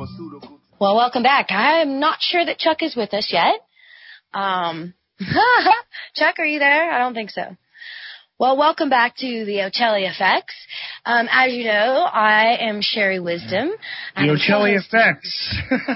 Well, welcome back. I am not sure that Chuck is with us yet. Chuck, are you there? I don't think so. Well, welcome back to the Ocelli Effects. As you know, I am Sherry Wisdom. The Ocelli Effects.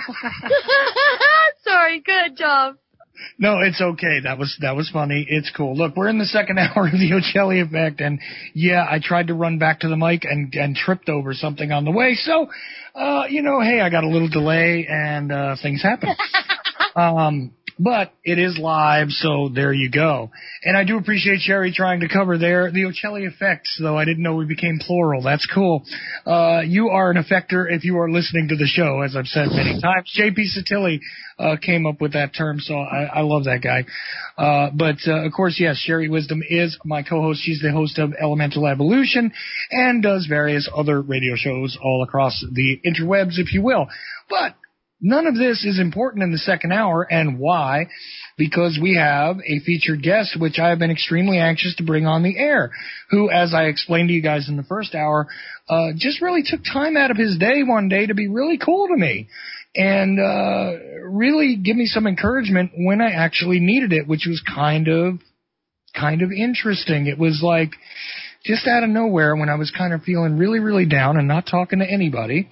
Sorry, good job. No, it's okay. That was funny. It's cool. Look, we're in the second hour of the Ocelli Effect, and yeah, I tried to run back to the mic and tripped over something on the way. So, hey, I got a little delay, and things happen. But it is live, so there you go. And I do appreciate Sherry trying to cover the Ocelli Effects, though I didn't know we became plural. That's cool. You are an effector if you are listening to the show, as I've said many times. J.P. Satilli came up with that term, so I love that guy. But of course, yes, Sherry Wisdom is my co-host. She's the host of Elemental Evolution and does various other radio shows all across the interwebs, if you will. But none of this is important in the second hour, and why? Because we have a featured guest, which I have been extremely anxious to bring on the air, who, as I explained to you guys in the first hour, just really took time out of his day one day to be really cool to me and really give me some encouragement when I actually needed it, which was kind of interesting. It was like just out of nowhere when I was kind of feeling really, really down and not talking to anybody.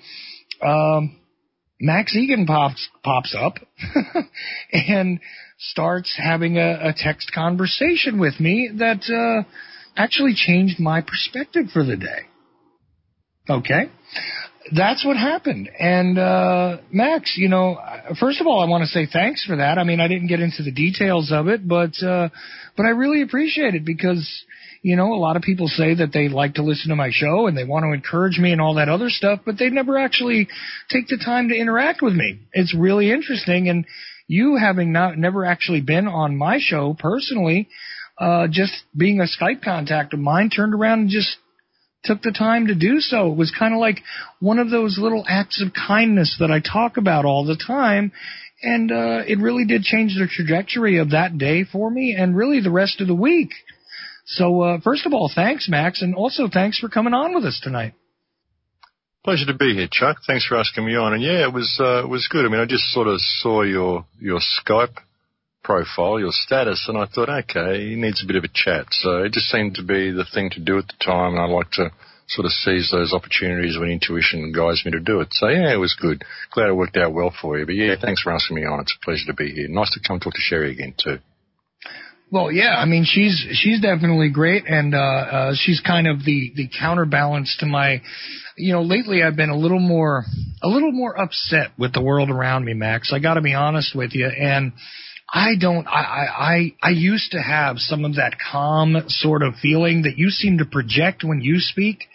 Max Egan pops up and starts having a text conversation with me that actually changed my perspective for the day. Okay? That's what happened. And Max, first of all, I want to say thanks for that. I mean, I didn't get into the details of it, but I really appreciate it because a lot of people say that they like to listen to my show and they want to encourage me and all that other stuff, but they never actually take the time to interact with me. It's really interesting. And you having never actually been on my show personally, just being a Skype contact of mine, turned around and just took the time to do so. It was kind of like one of those little acts of kindness that I talk about all the time. And it really did change the trajectory of that day for me and really the rest of the week. So, first of all, thanks, Max, and also thanks for coming on with us tonight. Pleasure to be here, Chuck. Thanks for asking me on. And yeah, it was good. I mean, I just sort of saw your Skype profile, your status, and I thought, okay, he needs a bit of a chat. So it just seemed to be the thing to do at the time, and I like to sort of seize those opportunities when intuition guides me to do it. So yeah, it was good. Glad it worked out well for you. But yeah, thanks for asking me on. It's a pleasure to be here. Nice to come talk to Sherry again too. Well, yeah, I mean, she's definitely great, and she's kind of the counterbalance to my, lately I've been a little more upset with the world around me, Max. I got to be honest with you, and I used to have some of that calm sort of feeling that you seem to project when you speak,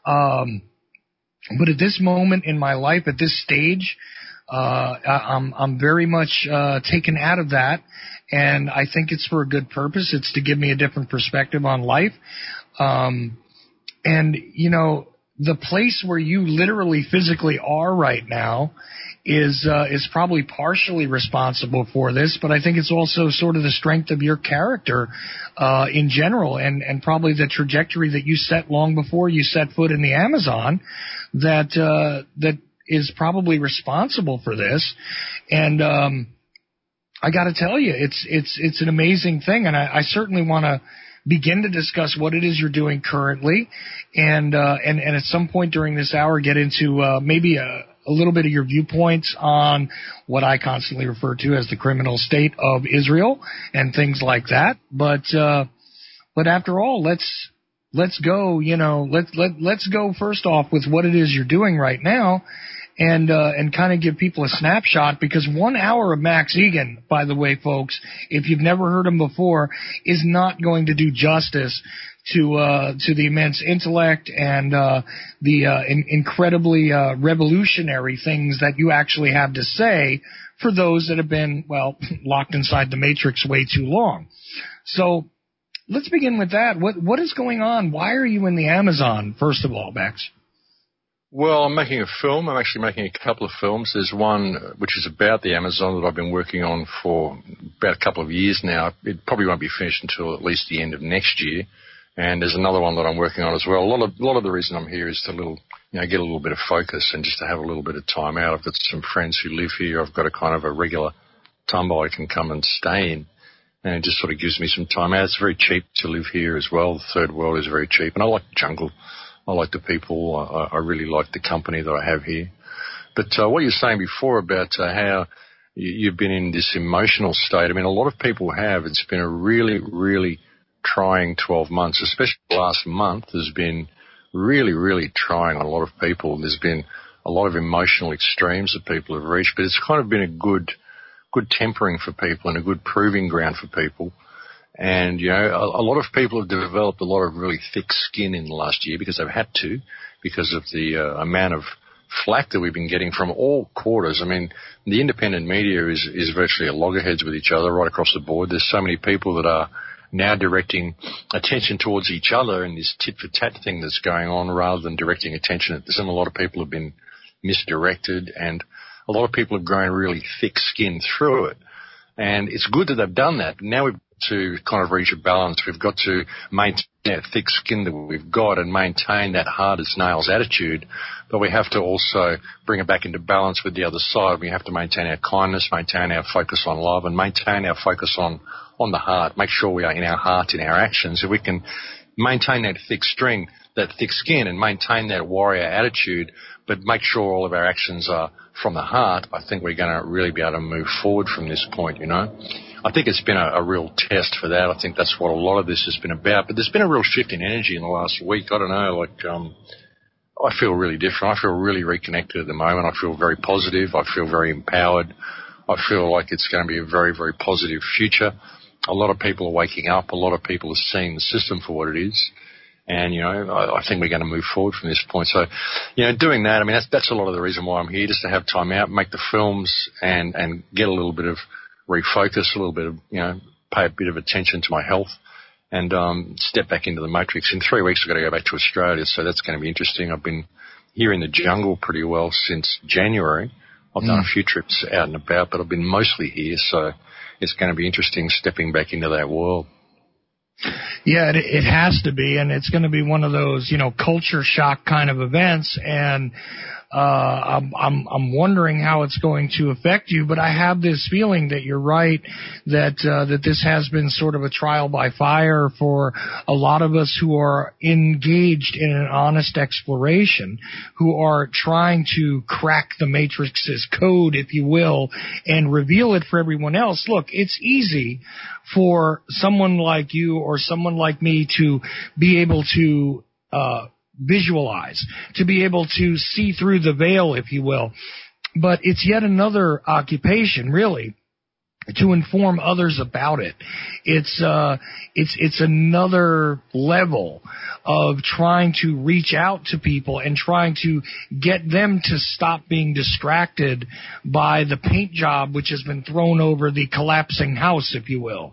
but at this moment in my life, at this stage, I'm very much taken out of that. And I think it's for a good purpose. It's to give me a different perspective on life. And, the place where you literally physically are right now is probably partially responsible for this, but I think it's also sort of the strength of your character, in general, and probably the trajectory that you set long before you set foot in the Amazon that is probably responsible for this. And, I got to tell you, it's an amazing thing, and I certainly want to begin to discuss what it is you're doing currently, and at some point during this hour get into maybe a little bit of your viewpoints on what I constantly refer to as the criminal state of Israel and things like that. But after all, let's go. Let's go first off with what it is you're doing right now. And kind of give people a snapshot, because 1 hour of Max Egan, by the way, folks, if you've never heard him before, is not going to do justice to the immense intellect and the incredibly revolutionary things that you actually have to say for those that have been, locked inside the matrix way too long. So let's begin with that. What is going on? Why are you in the Amazon, first of all, Max? Well, I'm making a film. I'm actually making a couple of films. There's one which is about the Amazon that I've been working on for about a couple of years now. It probably won't be finished until at least the end of next year. And there's another one that I'm working on as well. A lot of the reason I'm here is to get a little bit of focus and just to have a little bit of time out. I've got some friends who live here. I've got a kind of a regular tumble I can come and stay in. And it just sort of gives me some time out. It's very cheap to live here as well. The third world is very cheap. And I like the jungle. I like the people. I really like the company that I have here. But what you were saying before about how you've been in this emotional state, I mean, a lot of people have. It's been a really, really trying 12 months, especially last month has been really, really trying on a lot of people. There's been a lot of emotional extremes that people have reached, but it's kind of been a good tempering for people and a good proving ground for people. And, a lot of people have developed a lot of really thick skin in the last year because they've had to, because of the amount of flack that we've been getting from all quarters. I mean, the independent media is virtually at loggerheads with each other right across the board. There's so many people that are now directing attention towards each other in this tit-for-tat thing that's going on rather than directing attention at this. And a lot of people have been misdirected, and a lot of people have grown really thick-skinned through it. And it's good that they've done that. Now we've got to kind of reach a balance. We've got to maintain that thick skin that we've got and maintain that hard-as-nails attitude, but we have to also bring it back into balance with the other side. We have to maintain our kindness, maintain our focus on love, and maintain our focus on the heart. Make sure we are in our heart, in our actions. If we can maintain that thick skin and maintain that warrior attitude, but make sure all of our actions are from the heart, I think we're going to really be able to move forward from this point, I think it's been a real test for that. I think that's what a lot of this has been about. But there's been a real shift in energy in the last week. I don't know, I feel really different. I feel really reconnected at the moment. I feel very positive. I feel very empowered. I feel like it's going to be a very, very positive future. A lot of people are waking up. A lot of people are seeing the system for what it is. And, I think we're going to move forward from this point. So, doing that, I mean, that's a lot of the reason why I'm here, just to have time out, make the films and get a little bit of refocus, a little bit of, pay a bit of attention to my health and step back into the matrix. In 3 weeks, I've got to go back to Australia, so that's going to be interesting. I've been here in the jungle pretty well since January. I've done a few trips out and about, but I've been mostly here, so it's going to be interesting stepping back into that world. Yeah, it has to be, and it's going to be one of those, culture shock kind of events, and I'm wondering how it's going to affect you, but I have this feeling that you're right, that this has been sort of a trial by fire for a lot of us who are engaged in an honest exploration, who are trying to crack the Matrix's code, if you will, and reveal it for everyone else. Look, it's easy for someone like you or someone like me to be able to visualize, to be able to see through the veil, if you will. But it's yet another occupation, really, to inform others about it. It's another level of trying to reach out to people and trying to get them to stop being distracted by the paint job which has been thrown over the collapsing house, if you will.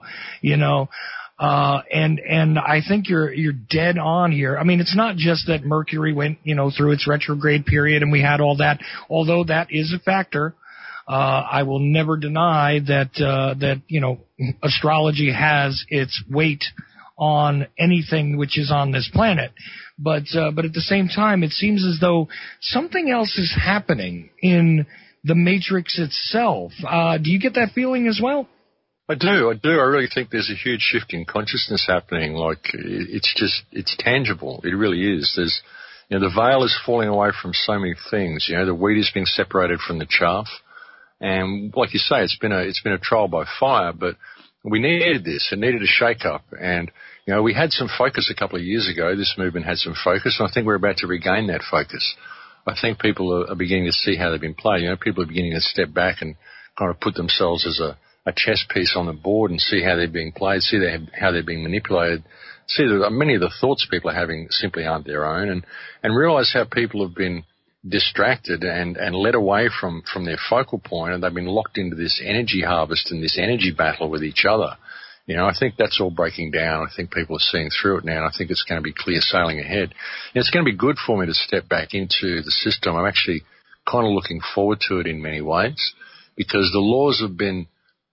And I think you're dead on here. I mean, it's not just that Mercury went, through its retrograde period and we had all that, although that is a factor. I will never deny that astrology has its weight on anything which is on this planet. But at the same time, it seems as though something else is happening in the Matrix itself. Do you get that feeling as well? I do. I really think there's a huge shift in consciousness happening. It's tangible. It really is. There's, the veil is falling away from so many things. The wheat is being separated from the chaff. And like you say, it's been a trial by fire, but we needed this. It needed a shake-up. And, we had some focus a couple of years ago. This movement had some focus, and I think we're about to regain that focus. I think people are beginning to see how they've been played. People are beginning to step back and kind of put themselves as a chess piece on the board and see how they're being played, see how they're being manipulated, see that many of the thoughts people are having simply aren't their own, and realize how people have been distracted and led away from their focal point, and they've been locked into this energy harvest and this energy battle with each other. I think that's all breaking down. I think people are seeing through it now, and I think it's going to be clear sailing ahead. And it's going to be good for me to step back into the system. I'm actually kind of looking forward to it in many ways, because the laws have been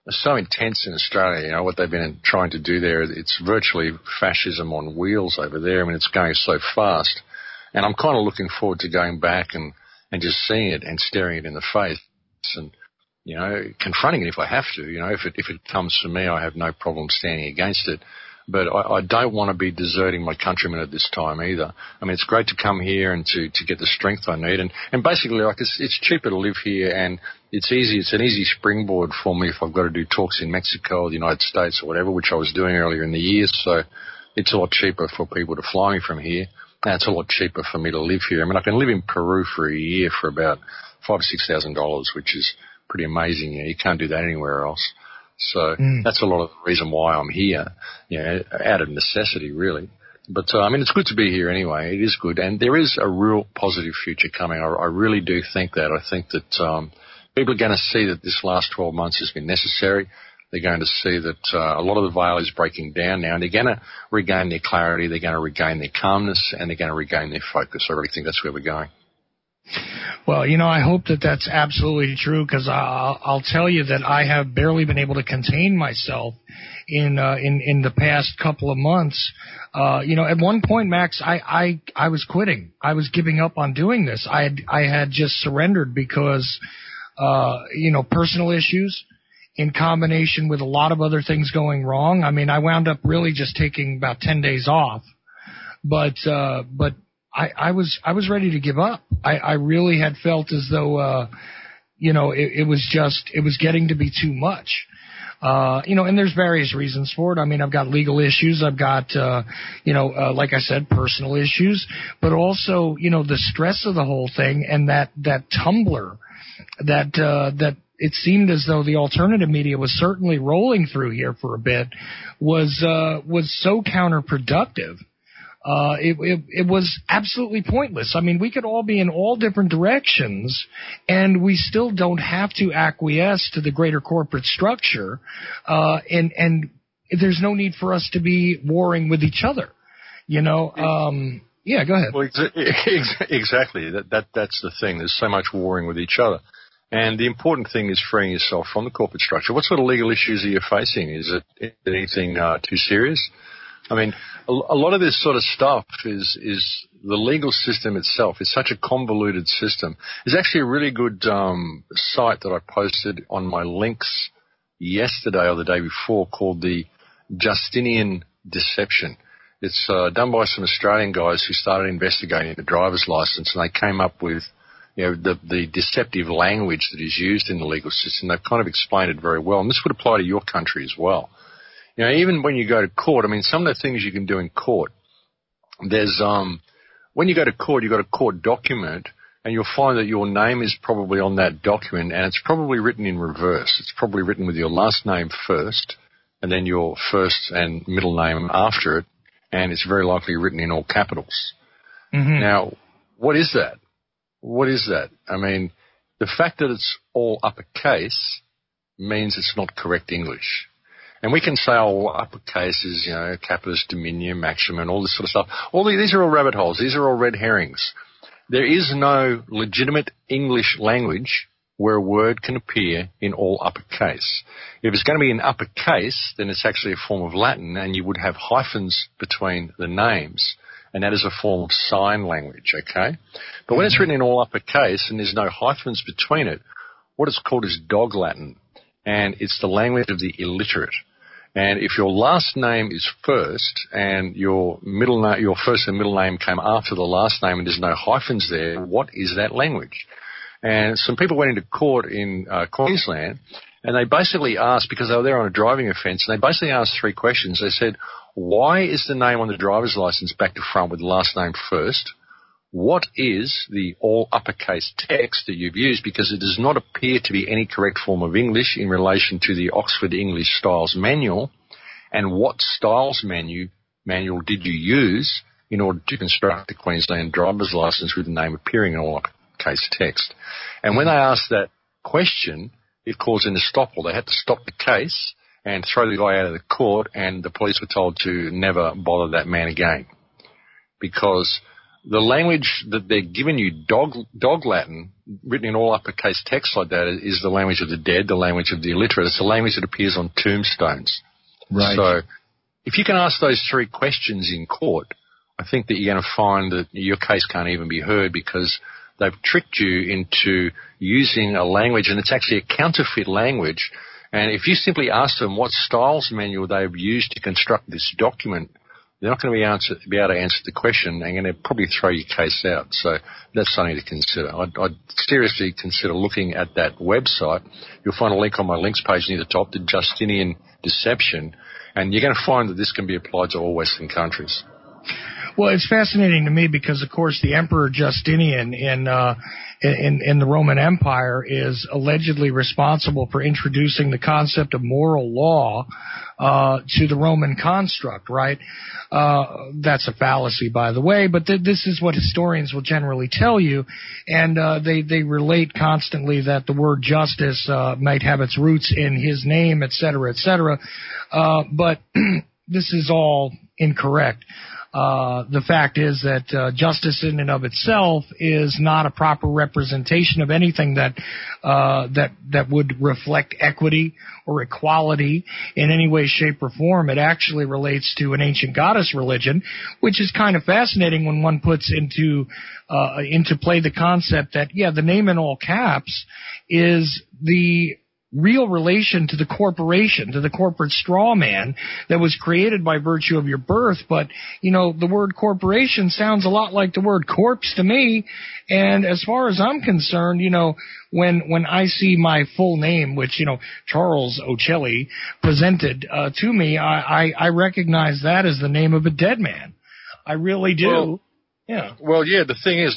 so intense in Australia. You know, what they've been trying to do there, it's virtually fascism on wheels over there. I mean, it's going so fast. And I'm kind of looking forward to going back and just seeing it and staring it in the face and, you know, confronting it if I have to. You know, if it comes for me, I have no problem standing against it. But I don't want to be deserting my countrymen at this time either. I mean, it's great to come here and to get the strength I need. And basically, like, it's cheaper to live here, and it's easy. It's an easy springboard for me if I've got to do talks in Mexico or the United States or whatever, which I was doing earlier in the year. So it's a lot cheaper for people to fly me from here. And it's a lot cheaper for me to live here. I mean, I can live in Peru for a year for about $5,000 or $6,000, which is pretty amazing. You know, you can't do that anywhere else. So that's a lot of the reason why I'm here, you know, out of necessity, really. But, I mean, it's good to be here anyway. It is good. And there is a real positive future coming. I really do think that. I think that people are going to see that this last 12 months has been necessary. They're going to see that a lot of the veil is breaking down now, and they're going to regain their clarity, they're going to regain their calmness, and they're going to regain their focus. I really think that's where we're going. Well, you know, I hope that that's absolutely true, because I'll tell you that I have barely been able to contain myself in the past couple of months. You know, at one point, Max, I was quitting. I was giving up on doing this. I had just surrendered because, you know, personal issues in combination with a lot of other things going wrong. I mean, I wound up really just taking about 10 days off, but I was ready to give up. I really had felt as though, you know, it was getting to be too much. You know, and there's various reasons for it. I mean, I've got legal issues. I've got, you know, like I said, personal issues, but also, you know, the stress of the whole thing and that tumbler that it seemed as though the alternative media was certainly rolling through here for a bit was so counterproductive. It was absolutely pointless. I mean, we could all be in all different directions, and we still don't have to acquiesce to the greater corporate structure, and there's no need for us to be warring with each other, you know. Yeah, go ahead. Well, exactly. That's the thing. There's so much warring with each other. And the important thing is freeing yourself from the corporate structure. What sort of legal issues are you facing? Is it anything too serious? I mean, a lot of this sort of stuff is the legal system itself is such a convoluted system. There's actually a really good site that I posted on my links yesterday or the day before called the Justinian Deception. It's done by some Australian guys who started investigating the driver's license, and they came up with, you know, the deceptive language that is used in the legal system. They've kind of explained it very well, and this would apply to your country as well. You know, even when you go to court, I mean, some of the things you can do in court, there's, when you go to court, you've got a court document, and you'll find that your name is probably on that document, and it's probably written in reverse. It's probably written with your last name first, and then your first and middle name after it, and it's very likely written in all capitals. Mm-hmm. Now, what is that? What is that? I mean, the fact that it's all uppercase means it's not correct English. And we can say, oh, uppercase is, you know, capitis, diminutum, maximum, all this sort of stuff. These are all rabbit holes. These are all red herrings. There is no legitimate English language where a word can appear in all uppercase. If it's going to be in uppercase, then it's actually a form of Latin, and you would have hyphens between the names, and that is a form of sign language, okay? But when it's written in all uppercase and there's no hyphens between it, what it's called is dog Latin, and it's the language of the illiterate. And if your last name is first and your first and middle name came after the last name and there's no hyphens there, what is that language? And some people went into court in Queensland, and they basically asked, because they were there on a driving offence, and they basically asked three questions. They said, why is the name on the driver's licence back to front with the last name first? What is the all uppercase text that you've used? Because it does not appear to be any correct form of English in relation to the Oxford English Styles Manual. And what Styles manual did you use in order to construct the Queensland driver's licence with the name appearing in all uppercase text? And when they asked that question, it caused an estoppel. They had to stop the case and throw the guy out of the court, and the police were told to never bother that man again, because the language that they're giving you, dog Latin, written in all uppercase text like that, is the language of the dead, the language of the illiterate. It's the language that appears on tombstones. Right. So if you can ask those three questions in court, I think that you're going to find that your case can't even be heard because they've tricked you into using a language, and it's actually a counterfeit language. And if you simply ask them what styles manual they've used to construct this document, they're not going to be able to answer the question, and they're going to probably throw your case out. So that's something to consider. I'd seriously consider looking at that website. You'll find a link on my links page near the top to Justinian Deception, and you're going to find that this can be applied to all Western countries. Well, it's fascinating to me because, of course, the Emperor Justinian in the Roman Empire is allegedly responsible for introducing the concept of moral law to the Roman construct, right? That's a fallacy, by the way, but this is what historians will generally tell you, and they relate constantly that the word justice might have its roots in his name, et cetera, but this is all incorrect. The fact is that justice in and of itself is not a proper representation of anything that would reflect equity or equality in any way, shape, or form. It actually relates to an ancient goddess religion, which is kind of fascinating when one puts into play the concept that, the name in all caps is the real relation to the corporation, to the corporate straw man that was created by virtue of your birth. But, the word corporation sounds a lot like the word corpse to me. And as far as I'm concerned, when I see my full name, which, Charles Ocelli presented to me, I recognize that as the name of a dead man. I really do. Well, yeah. Well, the thing is,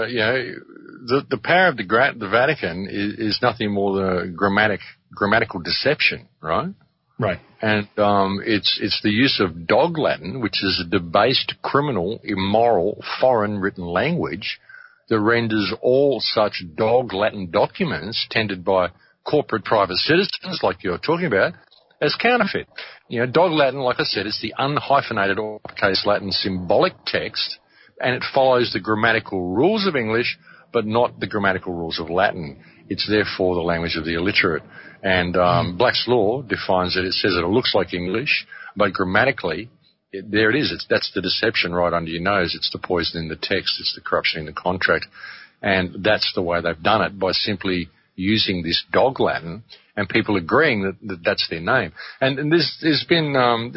the power of the Vatican is nothing more than a grammatical deception, right? Right. And it's the use of dog Latin, which is a debased, criminal, immoral, foreign written language that renders all such dog Latin documents tended by corporate private citizens, like you're talking about, as counterfeit. Dog Latin, like I said, is the unhyphenated uppercase Latin symbolic text, and it follows the grammatical rules of English, but not the grammatical rules of Latin. It's therefore the language of the illiterate. And Black's Law defines it. It says that it looks like English, but grammatically, there it is. That's the deception right under your nose. It's the poison in the text. It's the corruption in the contract. And that's the way they've done it, by simply using this dog Latin, and people agreeing that that's their name. And this has been,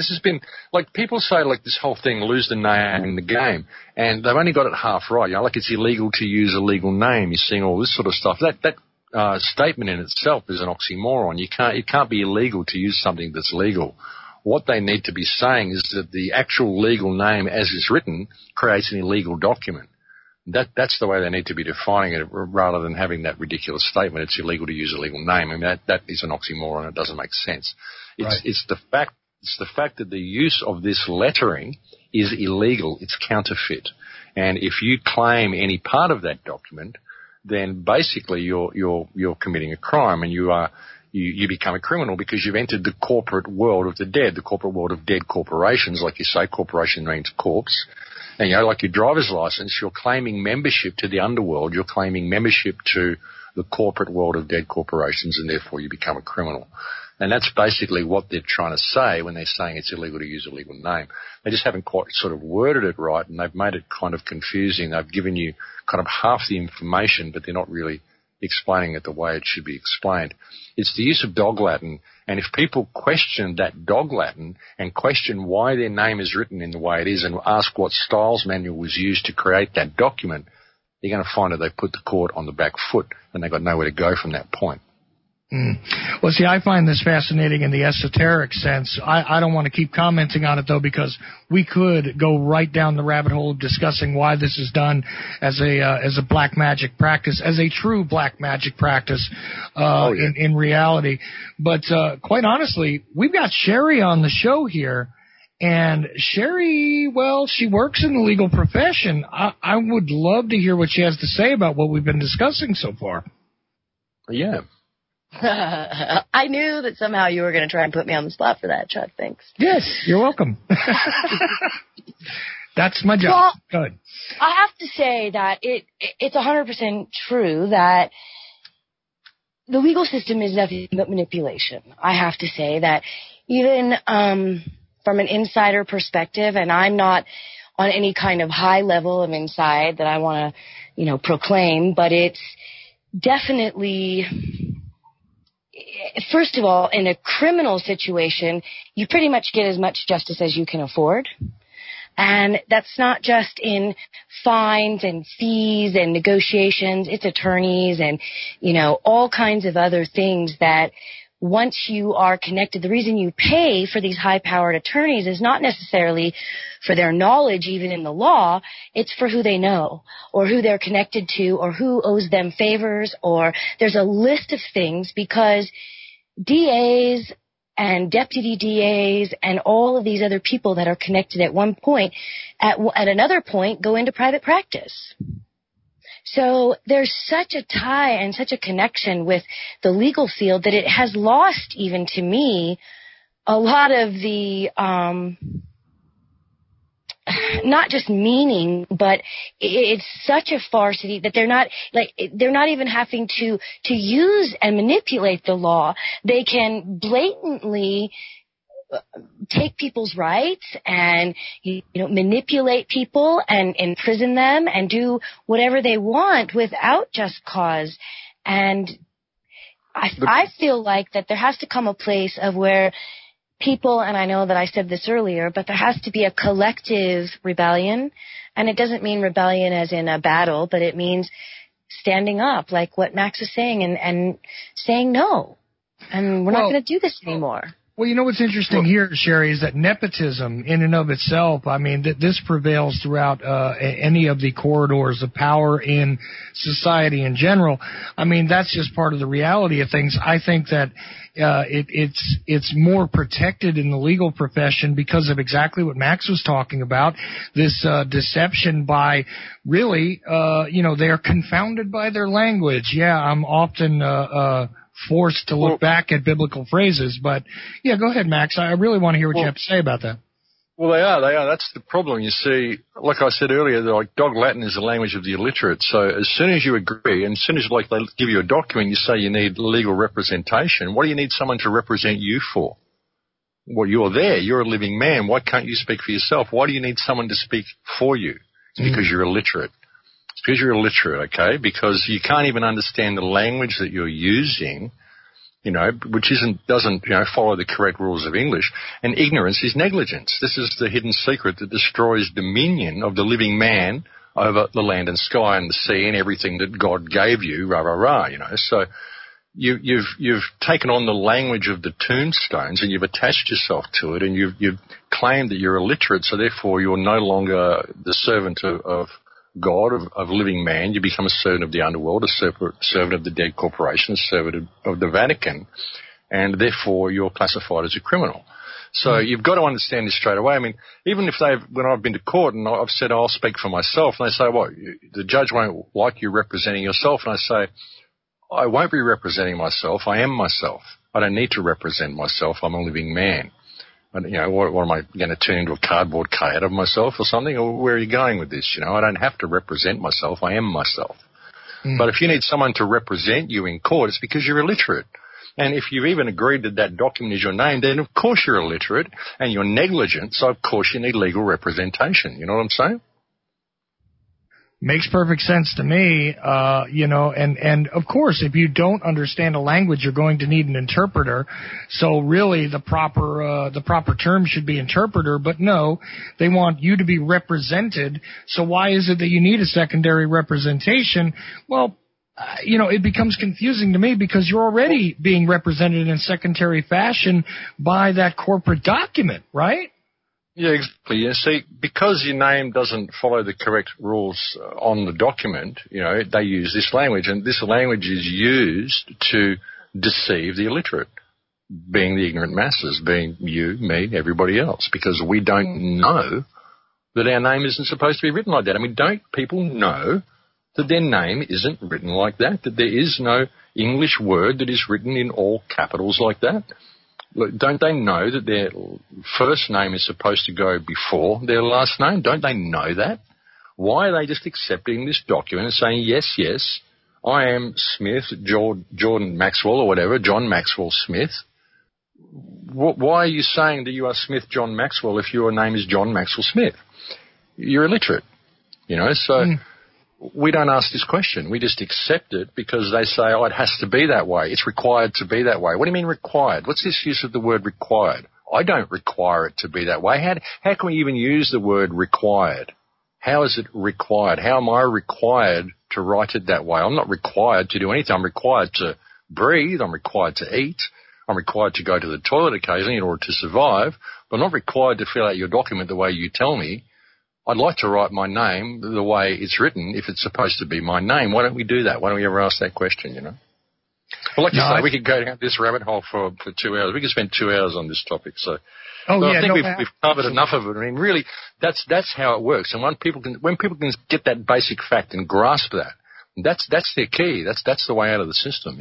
like, people say, like, this whole thing, lose the name in the game, and they've only got it half right. Like, it's illegal to use a legal name. You're seeing all this sort of stuff. That statement in itself is an oxymoron. It can't be illegal to use something that's legal. What they need to be saying is that the actual legal name, as is written, creates an illegal document. That's the way they need to be defining it, rather than having that ridiculous statement, it's illegal to use a legal name. I mean, that is an oxymoron. It doesn't make sense. It's the fact that the use of this lettering is illegal. It's counterfeit. And if you claim any part of that document, then basically you're committing a crime, and you become a criminal because you've entered the corporate world of the dead, the corporate world of dead corporations. Like you say, corporation means corpse. And, like your driver's license, you're claiming membership to the underworld. You're claiming membership to the corporate world of dead corporations, and therefore you become a criminal. And that's basically what they're trying to say when they're saying it's illegal to use a legal name. They just haven't quite sort of worded it right, and they've made it kind of confusing. They've given you kind of half the information, but they're not really explaining it the way it should be explained. It's the use of dog Latin, and if people question that dog Latin and question why their name is written in the way it is, and ask what styles manual was used to create that document, you're going to find that they've put the court on the back foot, and they've got nowhere to go from that point. Well, see, I find this fascinating in the esoteric sense. I don't want to keep commenting on it, though, because we could go right down the rabbit hole of discussing why this is done as a black magic practice, as a true black magic practice in reality. But quite honestly, we've got Sherry on the show here. And Sherry, well, she works in the legal profession. I would love to hear what she has to say about what we've been discussing so far. Yeah. I knew that somehow you were going to try and put me on the spot for that, Chuck. Thanks. Yes, you're welcome. That's my job. Well, Good. I have to say that it's 100% true that the legal system is nothing but manipulation. I have to say that even from an insider perspective, and I'm not on any kind of high level of inside that I want to, proclaim, but it's definitely, first of all, in a criminal situation, you pretty much get as much justice as you can afford. And that's not just in fines and fees and negotiations. It's attorneys and, all kinds of other things that once you are connected, the reason you pay for these high-powered attorneys is not necessarily for their knowledge, even in the law. It's for who they know or who they're connected to or who owes them favors, or there's a list of things, because DAs and deputy DAs and all of these other people that are connected at one point, at another point, go into private practice. So there's such a tie and such a connection with the legal field that it has lost, even to me, a lot of the, not just meaning, but it's such a sparsity that they're not even having to use and manipulate the law. They can blatantly take people's rights and, manipulate people and imprison them and do whatever they want without just cause. And I feel like that there has to come a place of where people, and I know that I said this earlier, but there has to be a collective rebellion. And it doesn't mean rebellion as in a battle, but it means standing up, like what Max is saying, and saying no. And we're not going to do this anymore. Well, what's interesting here, Sherry, is that nepotism in and of itself, this prevails throughout any of the corridors of power in society in general. That's just part of the reality of things. I think that it's more protected in the legal profession because of exactly what Max was talking about, this deception by really, they're confounded by their language. Yeah, I'm often forced to look back at biblical phrases, but yeah, go ahead, Max. I really want to hear what you have to say about that. Well, they are. That's the problem. You see, like I said earlier, dog Latin is the language of the illiterate. So as soon as you agree, and as soon as they give you a document, you say you need legal representation. What do you need someone to represent you for? Well, you're there. You're a living man. Why can't you speak for yourself? Why do you need someone to speak for you? It's because you're illiterate. It's because you're illiterate, okay? Because you can't even understand the language that you're using, which doesn't follow the correct rules of English. And ignorance is negligence. This is the hidden secret that destroys dominion of the living man over the land and sky and the sea and everything that God gave you, So you've taken on the language of the tombstones and you've attached yourself to it, and you've claimed that you're illiterate, so therefore you're no longer the servant of God, of living man. You become a servant of the underworld, a servant of the dead corporation, a servant of the Vatican, and therefore you're classified as a criminal. So you've got to understand this straight away. Even if when I've been to court and I've said I'll speak for myself, and they say, the judge won't like you representing yourself, and I say, I won't be representing myself. I am myself. I don't need to represent myself. I'm a living man. And, what am I going to turn into a cardboard cutout of myself or something? Or where are you going with this? I don't have to represent myself. I am myself. But if you need someone to represent you in court, it's because you're illiterate. And if you've even agreed that that document is your name, then of course you're illiterate and you're negligent. So of course you need legal representation. You know what I'm saying? Makes perfect sense to me, and of course, if you don't understand a language, you're going to need an interpreter. So really, the proper term should be interpreter. But no, they want you to be represented. So why is it that you need a secondary representation? Well, it becomes confusing to me because you're already being represented in secondary fashion by that corporate document, right? Yeah, exactly. You see, because your name doesn't follow the correct rules on the document, they use this language, and this language is used to deceive the illiterate, being the ignorant masses, being you, me, everybody else, because we don't know that our name isn't supposed to be written like that. Don't people know that their name isn't written like that there is no English word that is written in all capitals like that? Look, don't they know that their first name is supposed to go before their last name? Don't they know that? Why are they just accepting this document and saying, yes, I am Smith, Jordan Maxwell or whatever, John Maxwell Smith? Why are you saying that you are Smith John Maxwell if your name is John Maxwell Smith? You're illiterate, so we don't ask this question. We just accept it because they say, it has to be that way. It's required to be that way. What do you mean required? What's this use of the word required? I don't require it to be that way. How can we even use the word required? How is it required? How am I required to write it that way? I'm not required to do anything. I'm required to breathe. I'm required to eat. I'm required to go to the toilet occasionally in order to survive, but I'm not required to fill out your document the way you tell me. I'd like to write my name the way it's written if it's supposed to be my name. Why don't we do that? Why don't we ever ask that question, Well, like you say, we could go down this rabbit hole for 2 hours. We could spend 2 hours on this topic. So I think we've covered enough of it. I mean, really, that's how it works. And when people can get that basic fact and grasp that, that's their key. That's the way out of the system,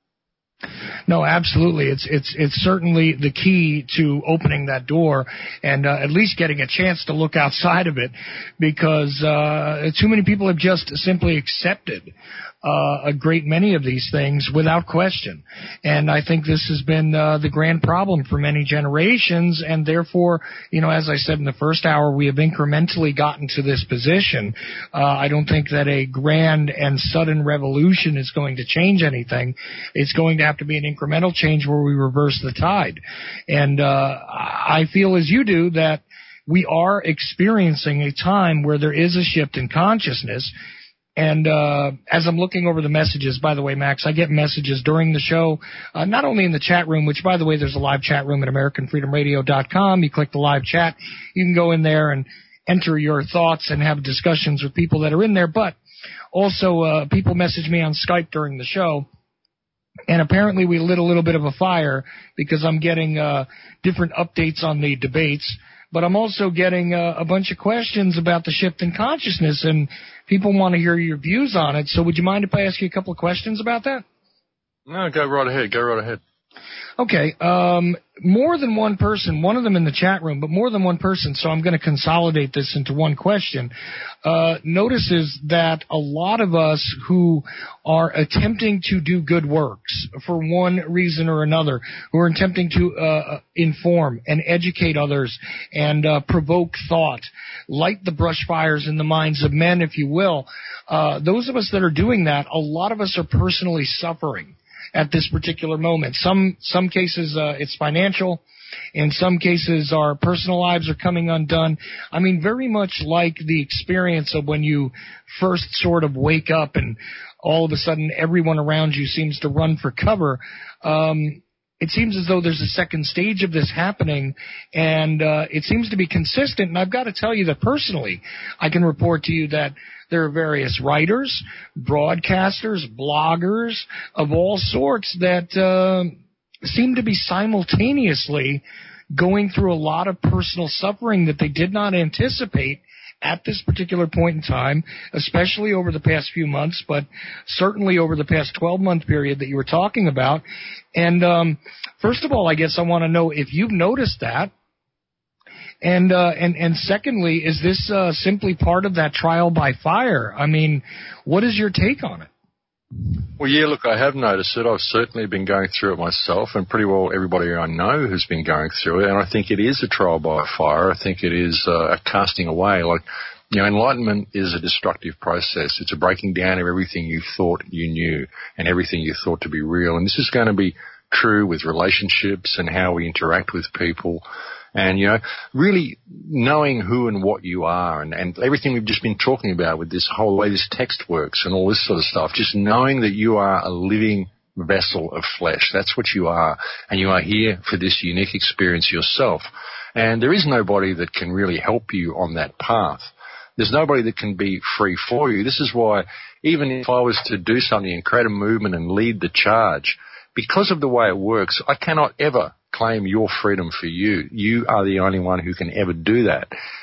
No, absolutely. It's certainly the key to opening that door and at least getting a chance to look outside of it, because too many people have just simply accepted a great many of these things without question. And I think this has been the grand problem for many generations, and therefore, as I said in the first hour, we have incrementally gotten to this position. I don't think that a grand and sudden revolution is going to change anything. It's going to have to be an incremental change where we reverse the tide. And I feel as you do that we are experiencing a time where there is a shift in consciousness. And as I'm looking over the messages, by the way, Max, I get messages during the show, not only in the chat room, which, by the way, there's a live chat room at AmericanFreedomRadio.com. You click the live chat. You can go in there and enter your thoughts and have discussions with people that are in there. But also people message me on Skype during the show. And apparently we lit a little bit of a fire because I'm getting different updates on the debates. But I'm also getting a bunch of questions about the shift in consciousness, and people want to hear your views on it. So would you mind if I ask you a couple of questions about that? No, go right ahead. Okay. More than one person, one of them in the chat room, but more than one person, so I'm going to consolidate this into one question, notices that a lot of us who are attempting to do good works for one reason or another, who are attempting to inform and educate others and provoke thought, light the brush fires in the minds of men, if you will, those of us that are doing that, a lot of us are personally suffering at this particular moment. Some cases it's financial. In some cases our personal lives are coming undone. I mean, very much like the experience of when you first sort of wake up and all of a sudden everyone around you seems to run for cover. It seems as though there's a second stage of this happening, and it seems to be consistent. And I've got to tell you that personally, I can report to you that there are various writers, broadcasters, bloggers of all sorts that seem to be simultaneously going through a lot of personal suffering that they did not anticipate at this particular point in time, especially over the past few months, but certainly over the past 12-month period that you were talking about. And first of all, I guess I want to know if you've noticed that. And secondly, is this simply part of that trial by fire? I mean, what is your take on it? Well, yeah, look, I have noticed it. I've certainly been going through it myself, and pretty well everybody I know has been going through it. And I think it is a trial by fire. I think it is a casting away. Like, enlightenment is a destructive process. It's a breaking down of everything you thought you knew and everything you thought to be real. And this is going to be true with relationships and how we interact with people. And, really knowing who and what you are and everything we've just been talking about with this whole way this text works and all this sort of stuff, just knowing that you are a living vessel of flesh. That's what you are. And you are here for this unique experience yourself. And there is nobody that can really help you on that path. There's nobody that can be free for you. This is why even if I was to do something and create a movement and lead the charge, because of the way it works, I cannot ever claim your freedom for you. You are the only one who can ever do that.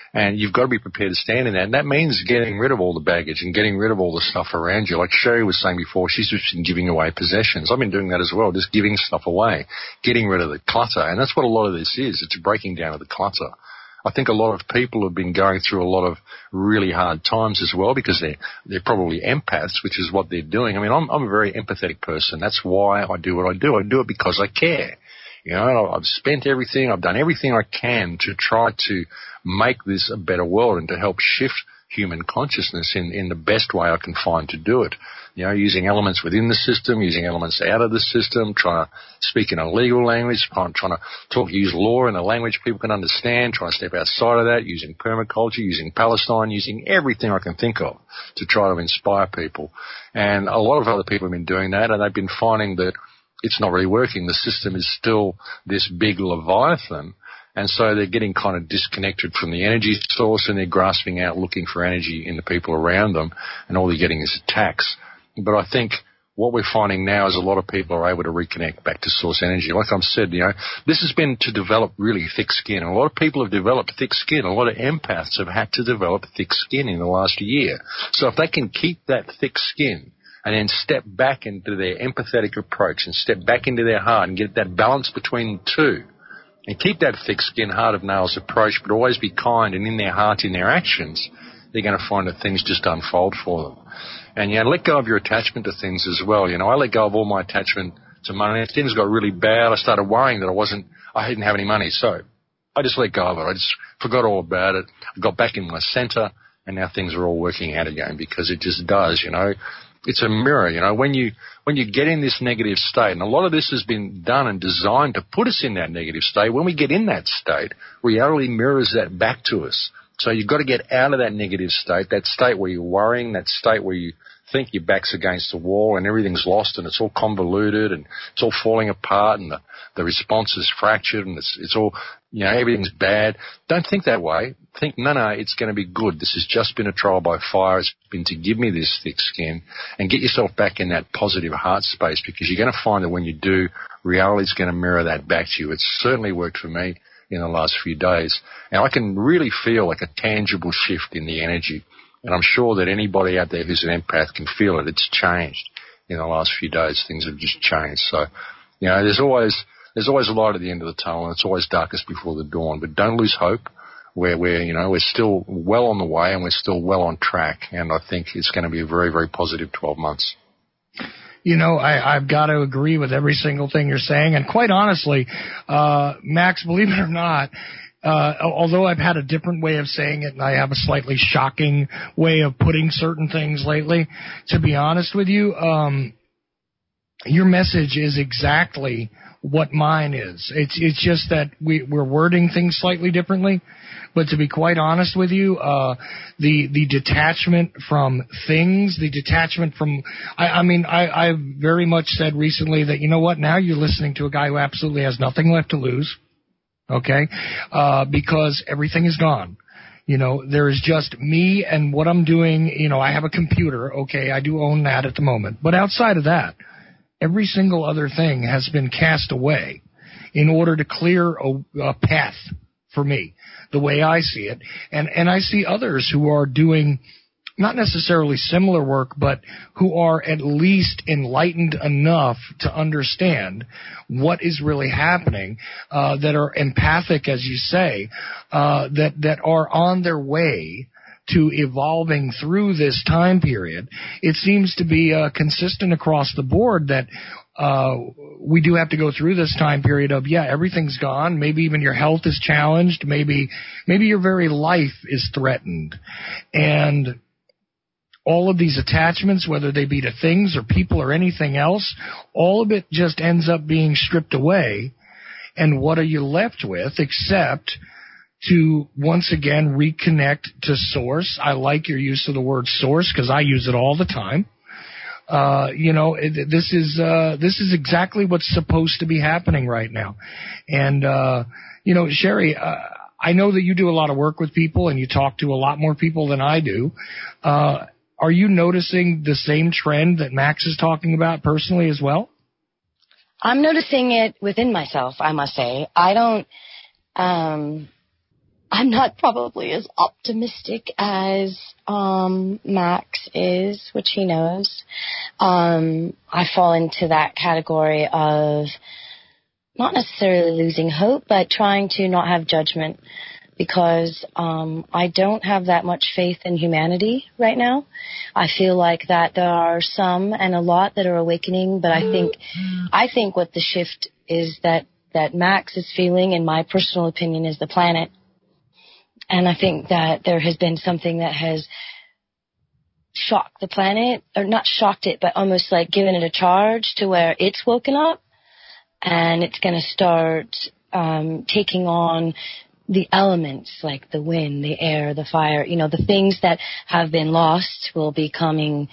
And you've got to be prepared to stand in that. And that means getting rid of all the baggage and getting rid of all the stuff around you. Like Sherry was saying before, she's just been giving away possessions. I've been doing that as well, just giving stuff away, getting rid of the clutter. And that's what a lot of this is. It's breaking down of the clutter. I think a lot of people have been going through a lot of really hard times as well because they're probably empaths, which is what they're doing. I mean, I'm a very empathetic person. That's why I do what I do. I do it because I care. You know, I've spent everything, I've done everything I can to try to make this a better world and to help shift human consciousness in the best way I can find to do it. You know, using elements within the system, using elements out of the system, trying to speak in a legal language, trying to use law in a language people can understand, trying to step outside of that, using permaculture, using Palestine, using everything I can think of to try to inspire people. And a lot of other people have been doing that, and they've been finding that it's not really working. The system is still this big leviathan, and so they're getting kind of disconnected from the energy source, and they're grasping out, looking for energy in the people around them, and all they're getting is attacks. But I think what we're finding now is a lot of people are able to reconnect back to source energy. Like I've said, you know, this has been to develop really thick skin. And a lot of people have developed thick skin. A lot of empaths have had to develop thick skin in the last year. So if they can keep that thick skin and then step back into their empathetic approach and step back into their heart and get that balance between the two and keep that thick skin, heart of nails approach, but always be kind and in their heart, in their actions, they're going to find that things just unfold for them. And, you know, let go of your attachment to things as well. You know, I let go of all my attachment to money. If things got really bad, I started worrying that I didn't have any money. So I just let go of it. I just forgot all about it. I got back in my center, and now things are all working out again because it just does, you know. It's a mirror, you know. When you get in this negative state, and a lot of this has been done and designed to put us in that negative state, when we get in that state, reality mirrors that back to us. So you've got to get out of that negative state, that state where you're worrying, that state where you think your back's against the wall and everything's lost and it's all convoluted and it's all falling apart and the response is fractured and it's all, you know, everything's bad. Don't think that way. Think, no, it's going to be good. This has just been a trial by fire. It's been to give me this thick skin, and get yourself back in that positive heart space, because you're going to find that when you do, reality's going to mirror that back to you. It's certainly worked for me in the last few days. And I can really feel like a tangible shift in the energy. And I'm sure that anybody out there who's an empath can feel it. It's changed in the last few days. Things have just changed. So, you know, there's always a light at the end of the tunnel, and it's always darkest before the dawn. But don't lose hope. We're still well on the way, and we're still well on track. And I think it's going to be a very, very positive 12 months. You know, I've got to agree with every single thing you're saying. And quite honestly, Max, believe it or not, although I've had a different way of saying it and I have a slightly shocking way of putting certain things lately, to be honest with you, your message is exactly what mine is. It's just that we're wording things slightly differently. But to be quite honest with you, the detachment from things, the detachment from, I've very much said recently that, you know what, now you're listening to a guy who absolutely has nothing left to lose. Okay? Because everything is gone. You know, there is just me and what I'm doing. You know, I have a computer. Okay, I do own that at the moment. But outside of that, every single other thing has been cast away in order to clear a path for me, the way I see it. And I see others who are doing not necessarily similar work, but who are at least enlightened enough to understand what is really happening, that are empathic, as you say, that are on their way to evolving through this time period. It seems to be consistent across the board that we do have to go through this time period of, everything's gone. Maybe even your health is challenged. Maybe your very life is threatened. And all of these attachments, whether they be to things or people or anything else, all of it just ends up being stripped away. And what are you left with except to once again reconnect to source? I like your use of the word source because I use it all the time. This is exactly what's supposed to be happening right now. And, Sherry, I know that you do a lot of work with people and you talk to a lot more people than I do. Are you noticing the same trend that Max is talking about personally as well? I'm noticing it within myself, I must say. I don't, I'm not probably as optimistic as Max is, which he knows. I fall into that category of not necessarily losing hope, but trying to not have judgment, because I don't have that much faith in humanity right now. I feel like that there are some and a lot that are awakening, but I think what the shift is that Max is feeling, in my personal opinion, is the planet. And I think that there has been something that has shocked the planet, or not shocked it, but almost like given it a charge to where it's woken up, and it's going to start taking on the elements like the wind, the air, the fire. You know, the things that have been lost will be coming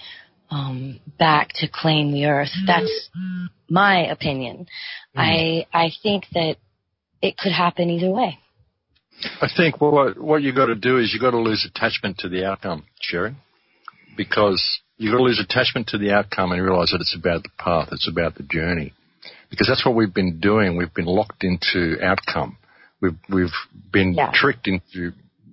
back to claim the earth. That's my opinion. I think that it could happen either way. I think what you got to do is you got to lose attachment to the outcome, Sherry, because you got to lose attachment to the outcome and realize that it's about the path, it's about the journey, because that's what we've been doing. We've been locked into outcome. We've been tricked into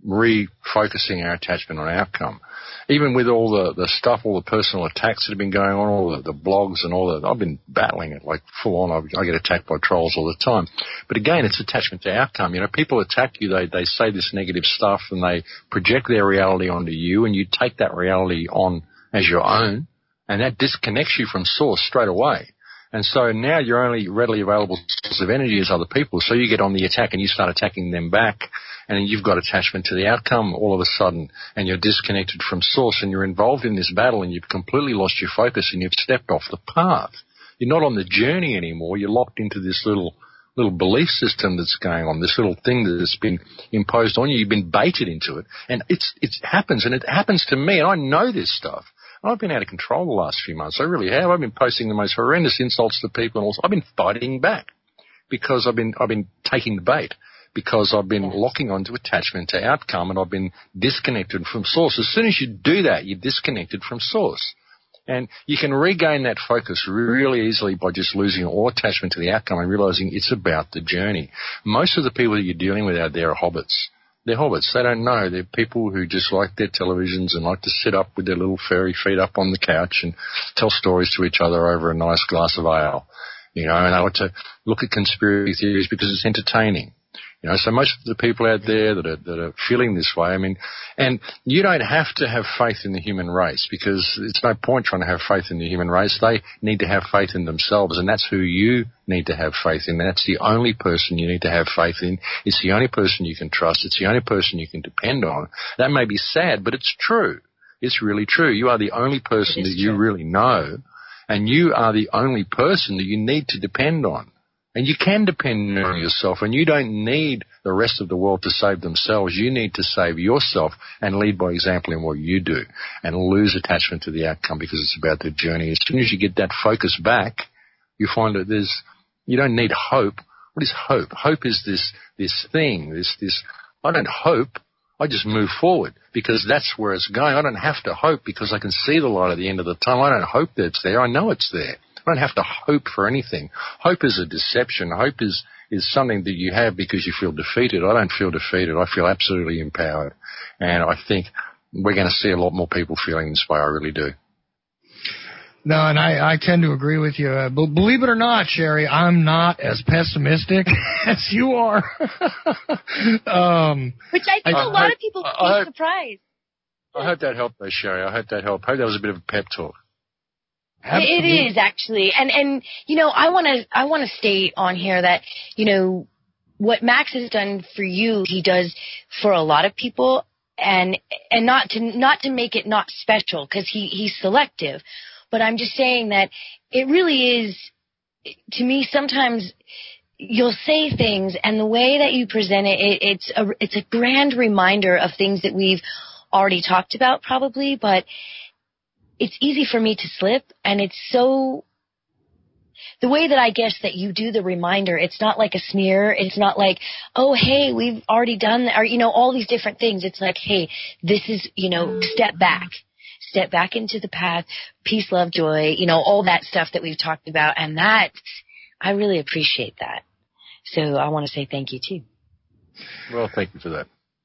refocusing our attachment on outcome. Even with all the stuff, all the personal attacks that have been going on, all the blogs and all that, I've been battling it like full on. I get attacked by trolls all the time. But again, it's attachment to outcome. You know, people attack you, they say this negative stuff and they project their reality onto you, and you take that reality on as your own, and that disconnects you from source straight away. And so now your only readily available source of energy is other people. So you get on the attack and you start attacking them back, and you've got attachment to the outcome all of a sudden, and you're disconnected from source, and you're involved in this battle, and you've completely lost your focus, and you've stepped off the path. You're not on the journey anymore. You're locked into this little belief system that's going on, this little thing that's been imposed on you. You've been baited into it, and it happens, and it happens to me, and I know this stuff. I've been out of control the last few months. I really have. I've been posting the most horrendous insults to people, and also I've been fighting back because I've been taking the bait, because I've been locking onto attachment to outcome, and I've been disconnected from source. As soon as you do that, you're disconnected from source. And you can regain that focus really easily by just losing all attachment to the outcome and realizing it's about the journey. Most of the people that you're dealing with out there are hobbits. They're hobbits. They don't know. They're people who just like their televisions and like to sit up with their little furry feet up on the couch and tell stories to each other over a nice glass of ale. You know, and they like to look at conspiracy theories because it's entertaining. You know, so most of the people out there that are feeling this way, I mean, and you don't have to have faith in the human race, because it's no point trying to have faith in the human race. They need to have faith in themselves, and that's who you need to have faith in. That's the only person you need to have faith in. It's the only person you can trust. It's the only person you can depend on. That may be sad, but it's true. It's really true. You are the only person that you really know, and you are the only person that you need to depend on. And you can depend on yourself, and you don't need the rest of the world to save themselves. You need to save yourself and lead by example in what you do, and lose attachment to the outcome, because it's about the journey. As soon as you get that focus back, you find that you don't need hope. What is hope? Hope is this thing, I don't hope. I just move forward, because that's where it's going. I don't have to hope because I can see the light at the end of the tunnel. I don't hope that it's there. I know it's there. I don't have to hope for anything. Hope is a deception. Hope is something that you have because you feel defeated. I don't feel defeated. I feel absolutely empowered. And I think we're going to see a lot more people feeling this way. I really do. No, and I tend to agree with you. But believe it or not, Sherry, I'm not as pessimistic as you are. Which I think a lot of people would be surprised. I hope that helped, though, Sherry. I hope that helped. I hope that was a bit of a pep talk. Absolutely. It is, actually. And you know, I want to state on here that, you know, what Max has done for you, he does for a lot of people, and not to make it not special, because he's selective. But I'm just saying that it really is, to me, sometimes you'll say things, and the way that you present it, it's a grand reminder of things that we've already talked about probably, but it's easy for me to slip, and it's so, the way that I guess that you do the reminder, it's not like a smear. It's not like, oh, hey, we've already done that, or, you know, all these different things. It's like, hey, this is, you know, step back into the path, peace, love, joy, you know, all that stuff that we've talked about. And that, I really appreciate that. So I want to say thank you too. Well, thank you for that.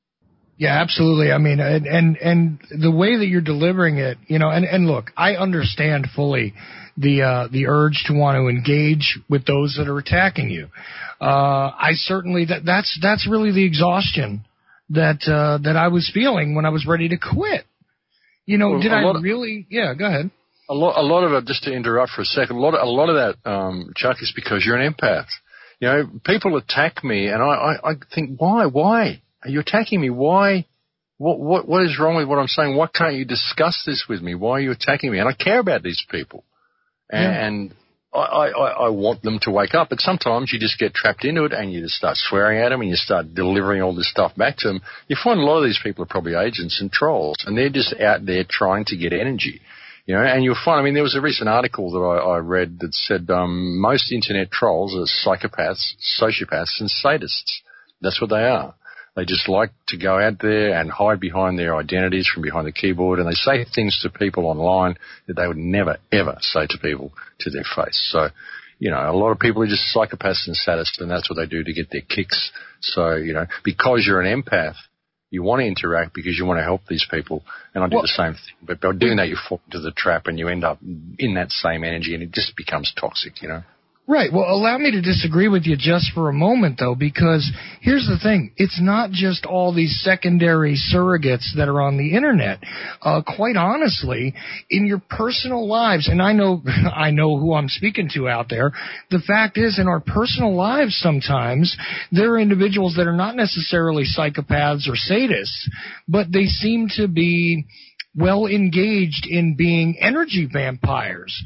Yeah, absolutely. I mean, and the way that you're delivering it, you know, and look, I understand fully the urge to want to engage with those that are attacking you. I certainly, that's really the exhaustion that I was feeling when I was ready to quit. You know, well, yeah, go ahead. A lot of it, just to interrupt for a second, a lot of that, Chuck, is because you're an empath. You know, people attack me and I think, why? Are you attacking me? Why? What is wrong with what I'm saying? Why can't you discuss this with me? Why are you attacking me? And I care about these people. And I want them to wake up. But sometimes you just get trapped into it and you just start swearing at them and you start delivering all this stuff back to them. You find a lot of these people are probably agents and trolls, and they're just out there trying to get energy. You know, and you'll find, I mean, there was a recent article that I read that said most internet trolls are psychopaths, sociopaths, and sadists. That's what they are. They just like to go out there and hide behind their identities from behind the keyboard, and they say things to people online that they would never, ever say to people to their face. So, you know, a lot of people are just psychopaths and sadists, and that's what they do to get their kicks. So, you know, because you're an empath, you want to interact because you want to help these people, and I do the same thing. But by doing that, you fall into the trap and you end up in that same energy, and it just becomes toxic, you know. Right. Well, allow me to disagree with you just for a moment, though, because here's the thing. It's not just all these secondary surrogates that are on the Internet. Quite honestly, in your personal lives, and I know who I'm speaking to out there, the fact is, in our personal lives sometimes, there are individuals that are not necessarily psychopaths or sadists, but they seem to be well engaged in being energy vampires.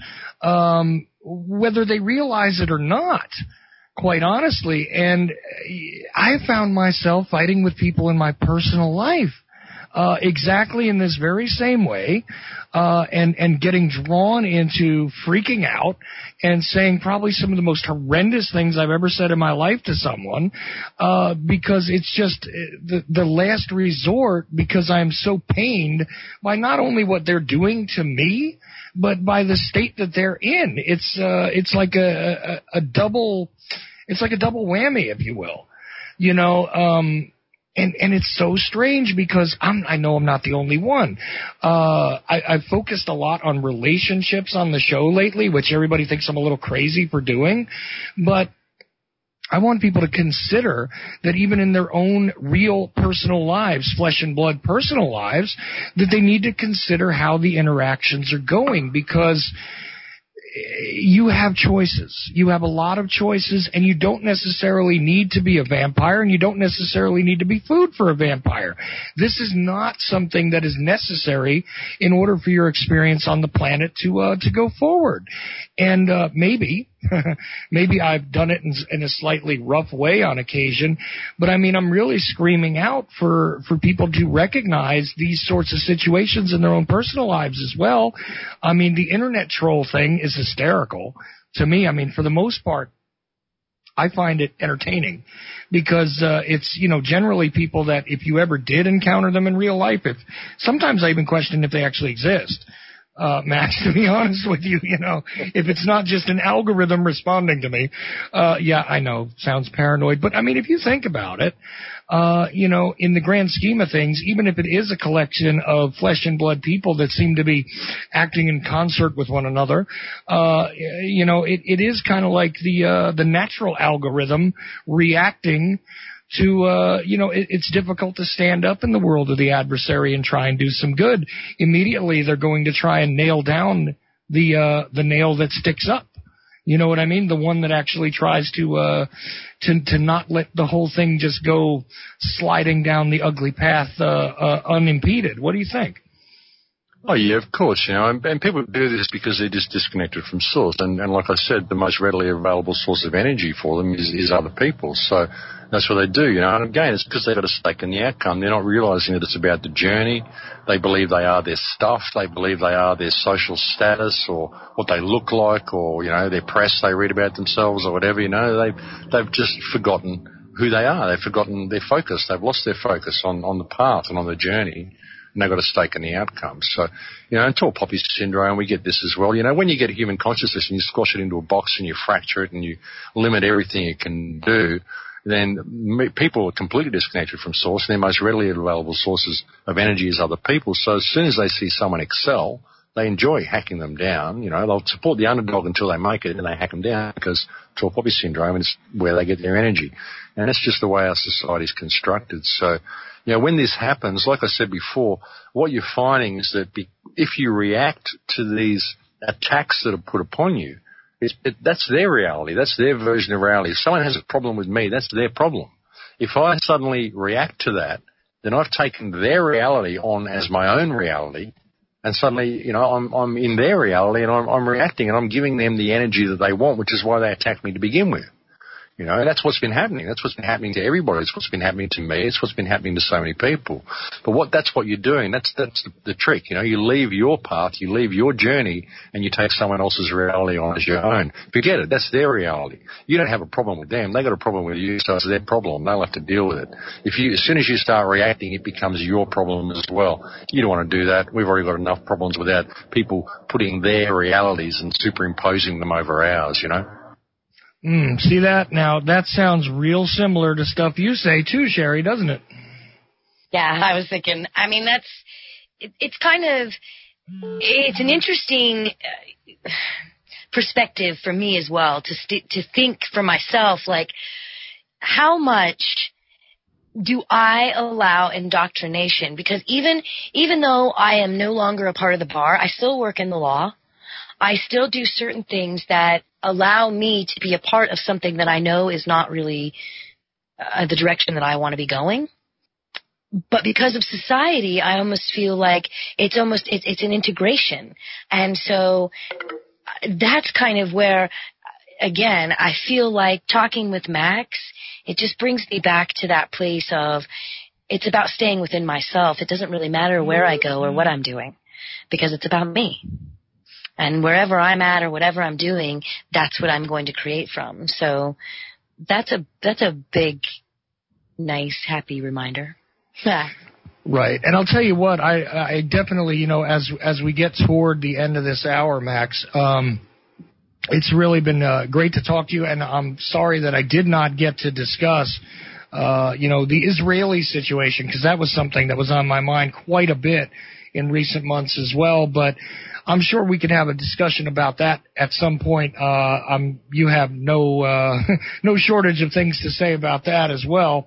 Whether they realize it or not, quite honestly. And I found myself fighting with people in my personal life, exactly in this very same way, and getting drawn into freaking out and saying probably some of the most horrendous things I've ever said in my life to someone, because it's just the last resort, because I'm so pained by not only what they're doing to me, but by the state that they're in. It's like a double whammy, if you will, you know, and it's so strange because I know I'm not the only one. I've focused a lot on relationships on the show lately, which everybody thinks I'm a little crazy for doing, but I want people to consider that even in their own real personal lives, flesh and blood personal lives, that they need to consider how the interactions are going, because you have choices. You have a lot of choices, and you don't necessarily need to be a vampire, and you don't necessarily need to be food for a vampire. This is not something that is necessary in order for your experience on the planet to go forward. And maybe I've done it in a slightly rough way on occasion, but I mean, I'm really screaming out for people to recognize these sorts of situations in their own personal lives as well. I mean, the internet troll thing is hysterical to me. I mean, for the most part, I find it entertaining because it's, you know, generally people that if you ever did encounter them in real life, sometimes I even question if they actually exist. Max, to be honest with you, you know, if it's not just an algorithm responding to me, yeah, I know, sounds paranoid, but I mean, if you think about it, you know, in the grand scheme of things, even if it is a collection of flesh and blood people that seem to be acting in concert with one another, you know, it is kind of like the natural algorithm reacting to, you know, it's difficult to stand up in the world of the adversary and try and do some good. Immediately, they're going to try and nail down the nail that sticks up. You know what I mean? The one that actually tries to not let the whole thing just go sliding down the ugly path, unimpeded. What do you think? Oh, yeah, of course, you know, and people do this because they're just disconnected from source. And like I said, the most readily available source of energy for them is other people. So that's what they do, you know. And again, it's because they've got a stake in the outcome. They're not realizing that it's about the journey. They believe they are their stuff. They believe they are their social status or what they look like or, you know, their press they read about themselves or whatever, you know. They've just forgotten who they are. They've forgotten their focus. They've lost their focus on the path and on the journey. And they've got a stake in the outcome. So, you know, and tall poppy syndrome, we get this as well. You know, when you get a human consciousness and you squash it into a box and you fracture it and you limit everything it can do, then people are completely disconnected from source. Their most readily available sources of energy is other people. So as soon as they see someone excel, they enjoy hacking them down. They'll support the underdog until they make it, and they hack them down because tall poppy syndrome is where they get their energy. And that's just the way our society is constructed. So, when this happens, like I said before, what you're finding is that if you react to these attacks that are put upon you, that's their reality. That's their version of reality. If someone has a problem with me, that's their problem. If I suddenly react to that, then I've taken their reality on as my own reality. And suddenly, I'm in their reality and I'm reacting and I'm giving them the energy that they want, which is why they attacked me to begin with. That's what's been happening. That's what's been happening to everybody. It's what's been happening to me. It's what's been happening to so many people. But that's what you're doing. That's the trick. You leave your path, you leave your journey, and you take someone else's reality on as your own. Forget it. That's their reality. You don't have a problem with them. They got a problem with you, so it's their problem. They'll have to deal with it. As soon as you start reacting, it becomes your problem as well. You don't want to do that. We've already got enough problems without people putting their realities and superimposing them over ours, See that? Now, that sounds real similar to stuff you say, too, Sherry, doesn't it? Yeah, I was thinking, it's an interesting perspective for me as well, to think for myself, like, how much do I allow indoctrination? Because even though I am no longer a part of the bar, I still work in the law. I still do certain things that allow me to be a part of something that I know is not really the direction that I want to be going. But because of society, I almost feel like it's an integration. And so that's kind of where, again, I feel like talking with Max, it just brings me back to that place of it's about staying within myself. It doesn't really matter where I go or what I'm doing because it's about me. And wherever I'm at or whatever I'm doing, that's what I'm going to create from. So that's a big, nice, happy reminder. Right. And I'll tell you what, I definitely, as we get toward the end of this hour, Max, it's really been great to talk to you. And I'm sorry that I did not get to discuss, the Israeli situation, because that was something that was on my mind quite a bit in recent months as well. But I'm sure we could have a discussion about that at some point. You have no shortage of things to say about that as well.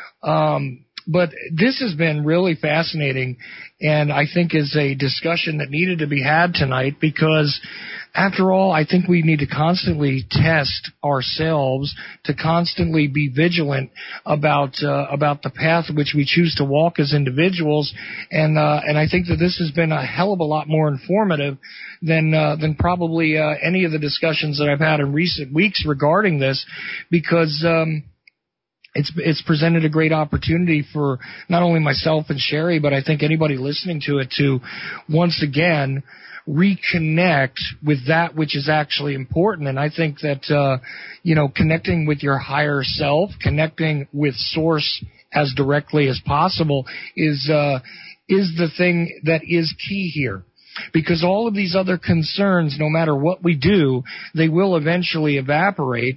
But this has been really fascinating, and I think is a discussion that needed to be had tonight because, after all, I think we need to constantly test ourselves, to constantly be vigilant about the path which we choose to walk as individuals, and I think that this has been a hell of a lot more informative than probably any of the discussions that I've had in recent weeks regarding this, because it's presented a great opportunity for not only myself and Sherry, but I think anybody listening to it to once again reconnect with that which is actually important. And I think that, connecting with your higher self, connecting with source as directly as possible is the thing that is key here. Because all of these other concerns, no matter what we do, they will eventually evaporate.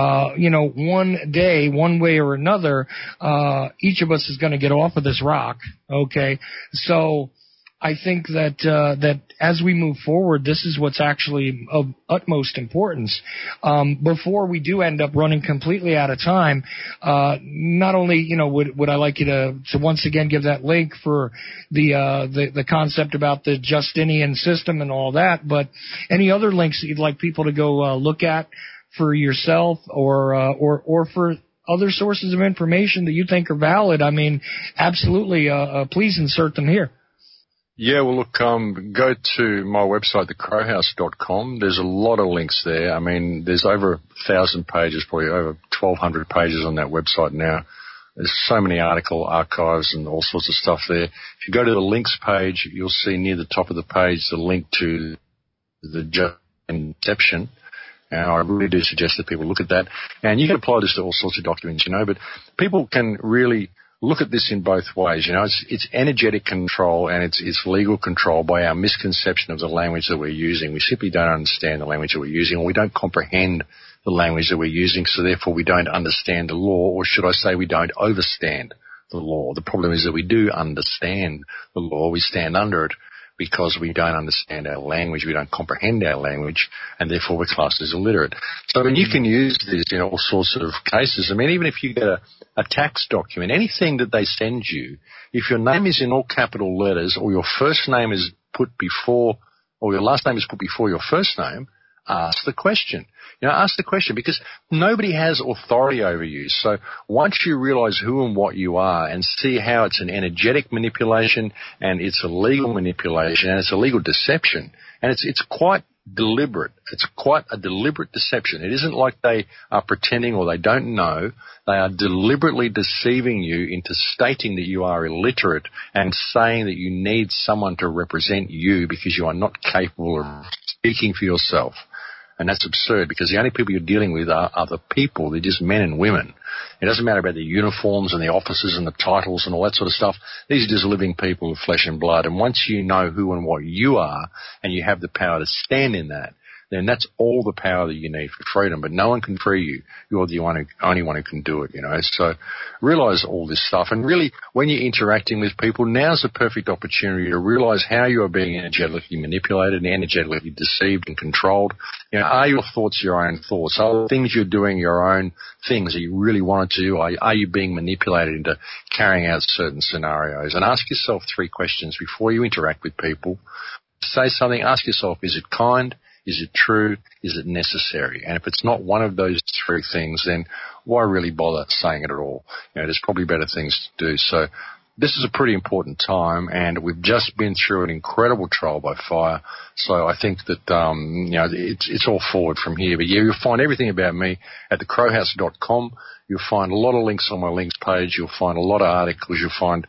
One day, one way or another, each of us is going to get off of this rock. Okay. So I think that as we move forward, this is what's actually of utmost importance. Before we do end up running completely out of time, not only, would I like you to once again give that link for the concept about the Justinian system and all that, but any other links that you'd like people to go look at for yourself or for other sources of information that you think are valid, absolutely, please insert them here. Yeah, well, look, go to my website, thecrowhouse.com. There's a lot of links there. There's over 1,000 pages, probably over 1,200 pages on that website now. There's so many archives and all sorts of stuff there. If you go to the links page, you'll see near the top of the page the link to the Inception. And I really do suggest that people look at that. And you can apply this to all sorts of documents, but people can really look at this in both ways. It's energetic control and it's legal control by our misconception of the language that we're using. We simply don't understand the language that we're using, or we don't comprehend the language that we're using, so therefore we don't understand the law, or should I say we don't overstand the law. The problem is that we do understand the law, we stand under it, because we don't understand our language, we don't comprehend our language, and therefore we're classed as illiterate. So I mean, you can use this in all sorts of cases. I mean, even if you get a tax document, anything that they send you, if your name is in all capital letters, or your first name is put before, or your last name is put before your first name, ask the question. Ask the question, because nobody has authority over you. So once you realize who and what you are and see how it's an energetic manipulation and it's a legal manipulation and it's a legal deception, and it's quite deliberate. It's quite a deliberate deception. It isn't like they are pretending or they don't know. They are deliberately deceiving you into stating that you are illiterate and saying that you need someone to represent you because you are not capable of speaking for yourself. And that's absurd, because the only people you're dealing with are other people. They're just men and women. It doesn't matter about the uniforms and the offices and the titles and all that sort of stuff. These are just living people of flesh and blood. And once you know who and what you are, and you have the power to stand in that, then that's all the power that you need for freedom. But no one can free you. You're the only one who can do it, So realize all this stuff. And really, when you're interacting with people, now's the perfect opportunity to realize how you are being energetically manipulated and energetically deceived and controlled. Are your thoughts your own thoughts? Are the things you're doing your own things that you really wanted to do? Are you being manipulated into carrying out certain scenarios? And ask yourself 3 questions before you interact with people. Say something, ask yourself, is it kind? Is it true? Is it necessary? And if it's not one of those 3 things, then why really bother saying it at all? There's probably better things to do. So this is a pretty important time, and we've just been through an incredible trial by fire. So I think that, it's all forward from here. But yeah, you'll find everything about me at thecrowhouse.com. You'll find a lot of links on my links page. You'll find a lot of articles. You'll find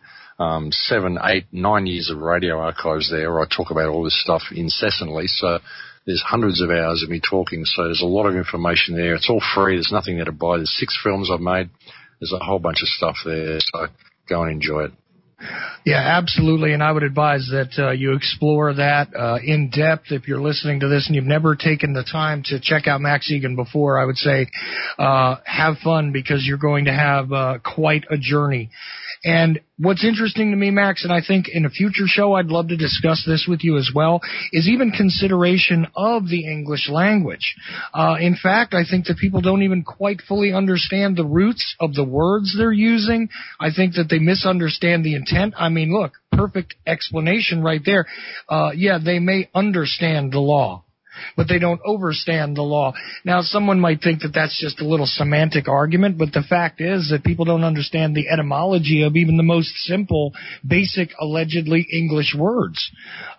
7, 8, 9 years of radio archives there where I talk about all this stuff incessantly. So there's hundreds of hours of me talking, so there's a lot of information there. It's all free. There's nothing there to buy. There's 6 films I've made. There's a whole bunch of stuff there, so go and enjoy it. Yeah, absolutely, and I would advise that you explore that in depth. If you're listening to this and you've never taken the time to check out Max Igan before, I would say have fun, because you're going to have quite a journey. And what's interesting to me, Max, and I think in a future show I'd love to discuss this with you as well, is even consideration of the English language. In fact, I think that people don't even quite fully understand the roots of the words they're using. I think that they misunderstand the intent. I mean, look, perfect explanation right there. Yeah, they may understand the law, but they don't overstand the law. Now, someone might think that that's just a little semantic argument, but the fact is that people don't understand the etymology of even the most simple, basic, allegedly English words.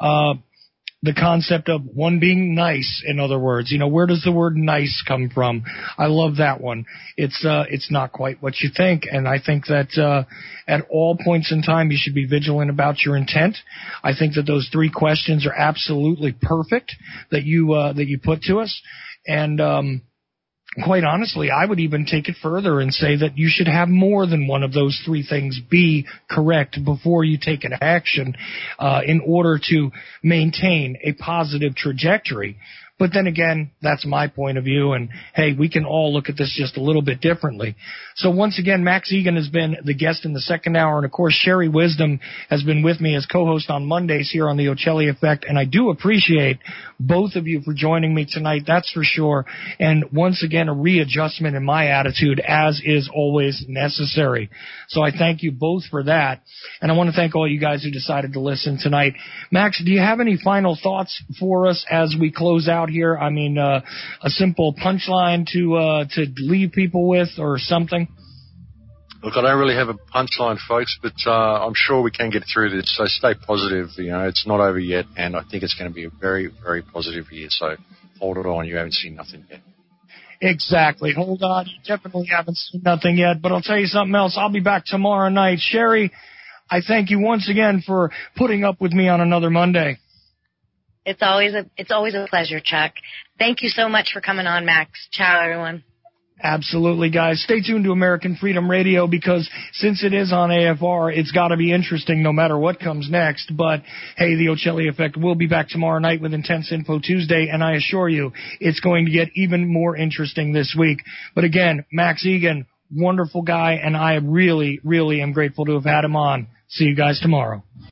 The concept of one being nice, in other words. Where does the word nice come from? I love that one. It's not quite what you think, and I think that at all points in time you should be vigilant about your intent. I think that those 3 questions are absolutely perfect that you put to us, and quite honestly, I would even take it further and say that you should have more than one of those 3 things be correct before you take an action in order to maintain a positive trajectory. But then again, that's my point of view, and hey, we can all look at this just a little bit differently. So once again, Max Igan has been the guest in the second hour, and of course, Sherry Wisdom has been with me as co-host on Mondays here on the Ocelli Effect, and I do appreciate both of you for joining me tonight, that's for sure, and once again, a readjustment in my attitude, as is always necessary. So I thank you both for that, and I want to thank all you guys who decided to listen tonight. Max, do you have any final thoughts for us as we close out here? I mean, a simple punchline to leave people with or something? Look, I don't really have a punchline, folks, but I'm sure we can get through this, so stay positive. It's not over yet, and I think it's going to be a very, very positive year, so hold it on. You haven't seen nothing yet. Exactly. Hold on. You definitely haven't seen nothing yet, but I'll tell you something else. I'll be back tomorrow night. Sherry, I thank you once again for putting up with me on another Monday. It's always a pleasure, Chuck. Thank you so much for coming on, Max. Ciao, everyone. Absolutely, guys. Stay tuned to American Freedom Radio, because since it is on AFR, it's got to be interesting no matter what comes next. But, hey, the Ocelli Effect will be back tomorrow night with Intense Info Tuesday, and I assure you it's going to get even more interesting this week. But again, Max Egan, wonderful guy, and I really, really am grateful to have had him on. See you guys tomorrow.